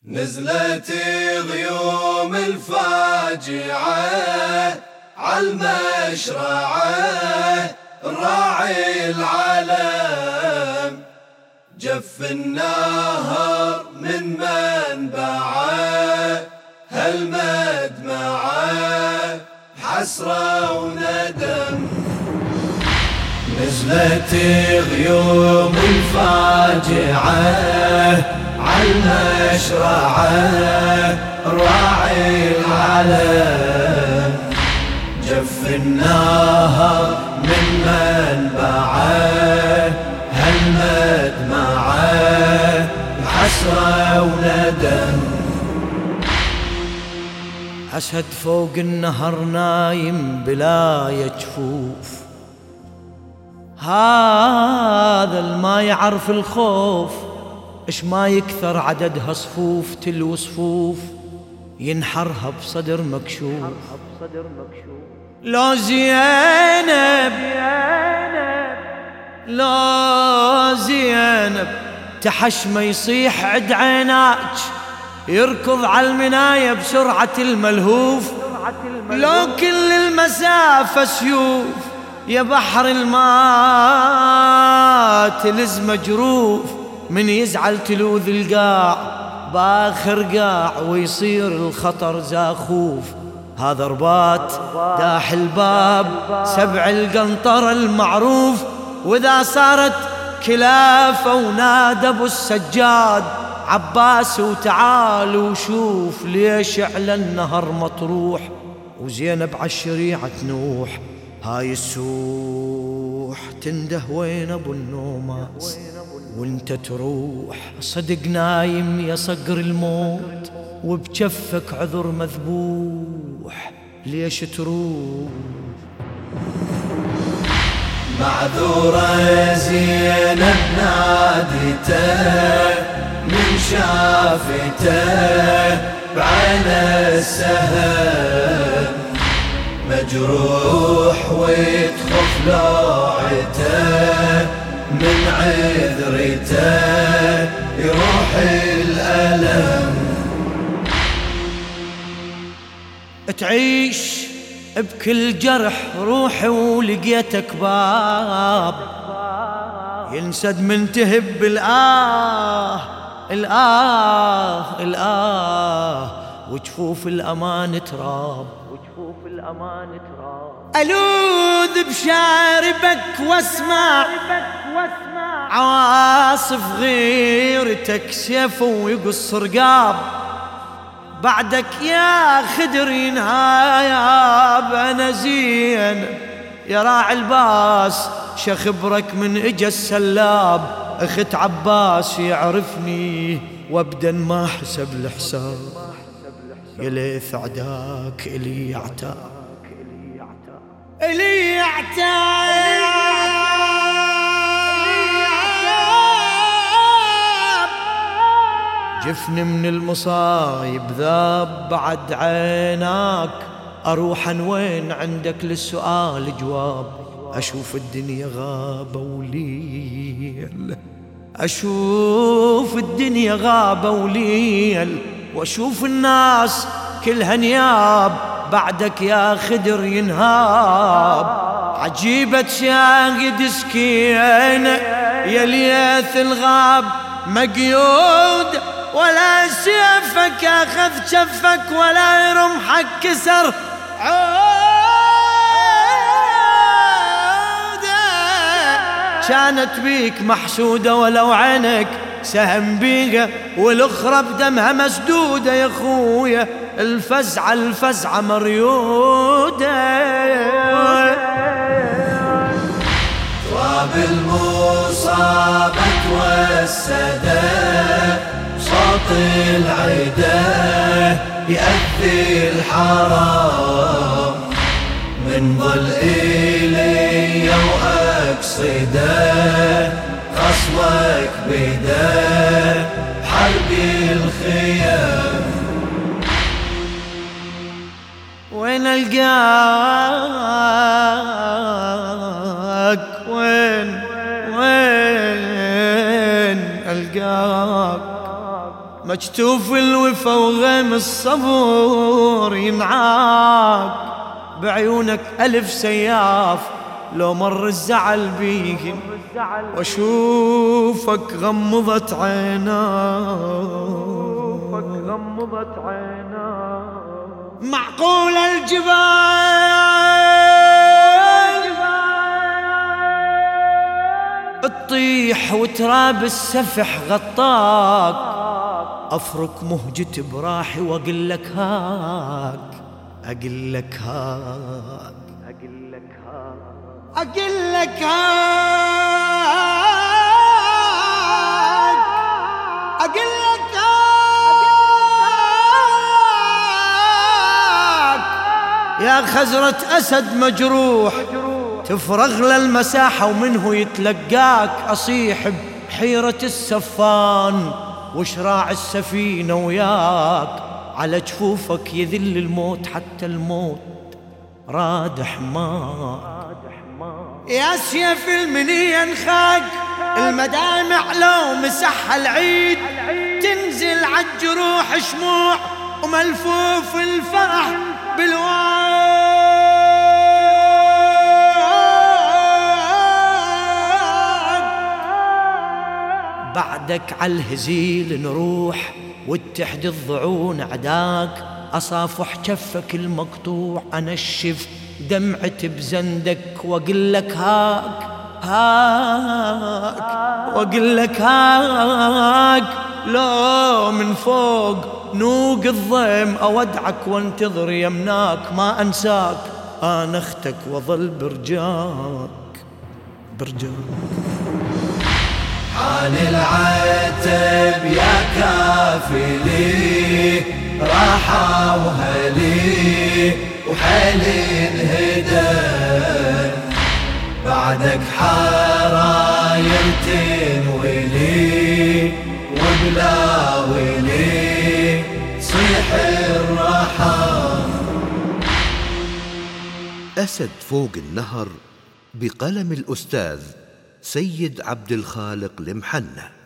نزلت غيوم الفاجعة عالمشرعة، الراعي العلم جف النهر من منبعه، هالمدمعه حسرة وندم. نزلت غيوم الفاجعة عالمشرعة، الراعي العلم جف النهر من منبعه، هالمدمعه حسرة وندم. أسد فوق النهر نايم بلا جفوف، هذا الما يعرف الخوف، إش ما يكثر عددها صفوف تلو صفوف، ينحرها بصدر مكشوف. لو زينب لو زينب تحشمه يصيح عد عيناك، يركض على المناية بسرعة الملهوف. لو كل المسافة سيوف يا بحر الماء تلز مجروف، من يزعل تلوذ القاع باخر قاع، ويصير الخطر زاخوف. هذا رباط داح الباب سبع القنطرة المعروف، وإذا صارت كلافة ونادى ابو السجاد عباس وتعال وشوف، ليش على النهر مطروح وزينب عالشريعة نوح. هاي السوح تنده وين ابو النوماس، وانت تروح صدق نايم يا صقر الموت، وبجفك عذر مذبوح ليش تروح. معذورة زينب نادته من شافته بعين السهم، مجروح ويتخف لوعته، من عذرته يروح الألم. تعيش بكل جرح روحي ولقيتك باب، ينسد من تهب الآه الآه الآه، وجفوف الأمان تراب. ألوذ بشاربك واسمع عواصف غيرتك سيف ويقص رقاب، بعدك يا خدر ينهايب. أنا زين يا راعي الباس شخبرك من اجا السلاب، اخت عباس يعرفني وابدا ما حسب الحساب، يا ليث عداك الي يعتاب الي يعتاب. جفني من المصايب ذاب بعد عيناك، أروح وين عندك للسؤال جواب. أشوف الدنيا غابة وليل، أشوف الدنيا غابة وليل، وأشوف الناس كلها نياب، بعدك يا خدر ينهاب. عجيبة شاهد سكينة يا ليث الغاب مقيود، ولا سيفك أخذ شفك ولا رمحك كسر عودة. كانت بيك محسودة ولو عينك سهم بيها، والأخرى بدمها مسدودة يا خويا، الفزعة الفزعة مريودة. تراب المصابة توسده، صوت العيدة يأذي الحرام، من ظل إلي وأقصده، خصمك بده بحرب الخيام. وين ألقاك وين ألقاك مكتوف الوفا وغيم الصبر ينعاق، بعيونك ألف سياف لو مر الزعل بيهم، واشوفك غمضت عيناك معقول الجبال تطيح وتراب السفح غطاك، أفرك مهجتي براحي وأقول لك هاك أقول لك هاك أقول لك هاك أقول لك هاك يا خزرة أسد مجروح تفرغ للمساحة ومنه يتلقاك، أصيح بحيرة السفان وشراع السفينة وياك، على جفوفك يذل الموت حتى الموت راد حماك. يا سيف المنية انخاق المدامع لو مسح العيد، تنزل عالجروح شموع وملفوف الفرح بالواد. بعدك عالهزيل نروح واتحد الضعون عداك، أصافح جفك المقطوع أنشف دمعتي بزندك وأقول لك هاك هاك وأقول لك هاك، لو من فوق نوق الضيم أودعك وانتظر يمناك، ما أنساك أنا أختك وظل برجاك. عن العتب يا كافلي راحة وهلي وحالي انهدى، بعدك حراير تنولي وبلا ولي صيح الرحى. أسد فوق النهر بقلم الأستاذ سيد عبد الخالق المحنى.